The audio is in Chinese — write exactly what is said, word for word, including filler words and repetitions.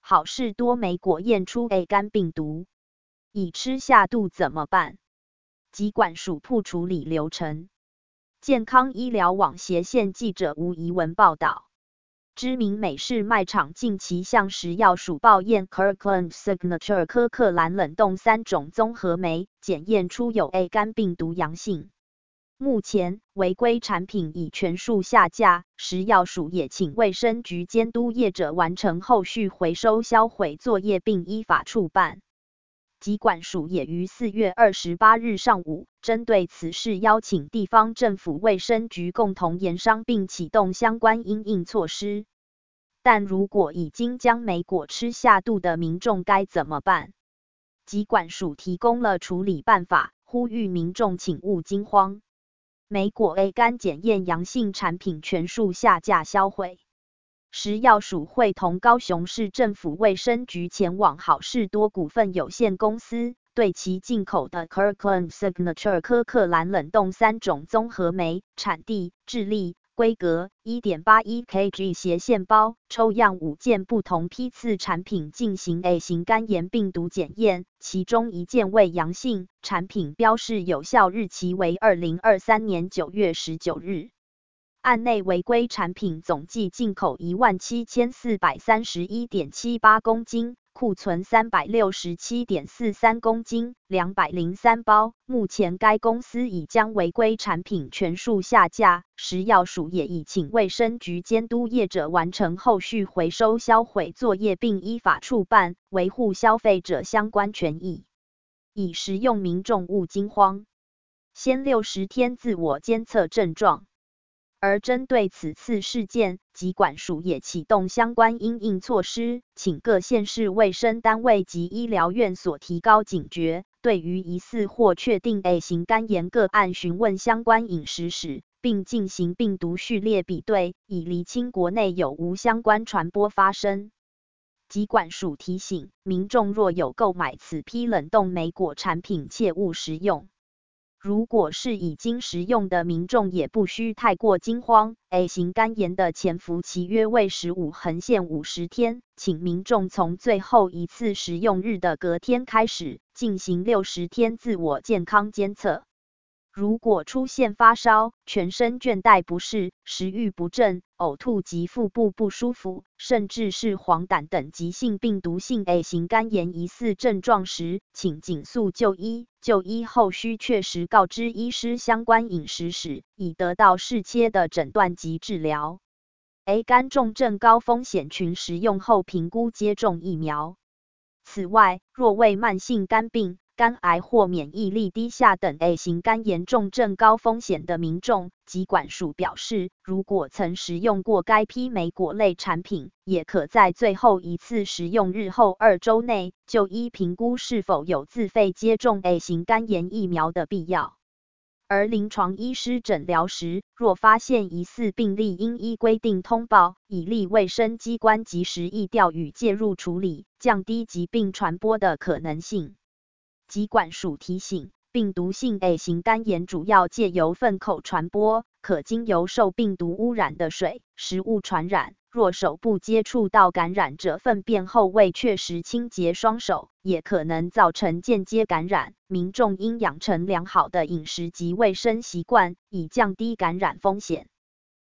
好事多莓果验出 A 肝病毒，已吃下肚怎么办？疾管署铺处理流程。健康医疗网斜线记者吴怡文报道。知名美式卖场近期向食药署报验 Kirkland Signature 科克兰冷冻三种综合酶，检验出有 A 肝病毒阳性。目前违规产品已全数下架，食药署也请卫生局监督业者完成后续回收销毁作业并依法处办。疾管署也于四月二十八日上午，针对此事邀请地方政府卫生局共同研商并启动相关因应措施。但如果已经将莓果吃下肚的民众该怎么办？疾管署提供了处理办法，呼吁民众请勿惊慌。莓果 A 肝检验阳性产品全数下架销毁。食药署会同高雄市政府卫生局前往好事多股份有限公司，对其进口的 Kirkland Signature 科克兰冷冻三种综合酶产地、智利、规格 一点八一 kilograms 斜线包抽样五件不同批次产品进行 A 型肝炎病毒检验，其中一件为阳性，产品标示有效日期为二零二三年九月十九日。案内违规产品总计进口 一万七千四百三十一点七八公斤，库存 三百六十七点四三公斤，两百零三包。目前该公司已将违规产品全数下架，食药署也已请卫生局监督业者完成后续回收销毁作业并依法处办，维护消费者相关权益。以食用民众勿惊慌，先六十天自我监测症状。而针对此次事件，疾管署也启动相关因应措施，请各县市卫生单位及医疗院所提高警觉，对于疑似或确定 A 型肝炎个案询问相关饮食史，并进行病毒序列比对，以厘清国内有无相关传播发生。疾管署提醒，民众若有购买此批冷冻莓果产品，切勿食用。如果是已经食用的民众也不需太过惊慌 ，A 型肝炎的潜伏期约为十五横线五十天，请民众从最后一次食用日的隔天开始，进行六十天自我健康监测。如果出现发烧、全身倦怠不适、食欲不振、呕吐及腹部不舒服，甚至是黄疸等急性病毒性 A 型肝炎疑似症状时，请尽速就医。就医后需确实告知医师相关饮食史，以得到适切的诊断及治疗。A 肝重症高风险群食用后评估接种疫苗。此外，若为慢性肝病、肝癌或免疫力低下等 A 型肝炎重症高风险的民众，疾管署表示，如果曾食用过该批莓果类产品，也可在最后一次食用日后二周内，就医评估是否有自费接种 A 型肝炎疫苗的必要。而临床医师诊疗时，若发现疑似病例，应依规定通报，以利卫生机关及时疫调与介入处理，降低疾病传播的可能性。疾管署提醒，病毒性 A 型肝炎主要借由粪口传播，可经由受病毒污染的水、食物传染。若手部接触到感染者粪便后未确实清洁双手，也可能造成间接感染。民众应养成良好的饮食及卫生习惯，以降低感染风险。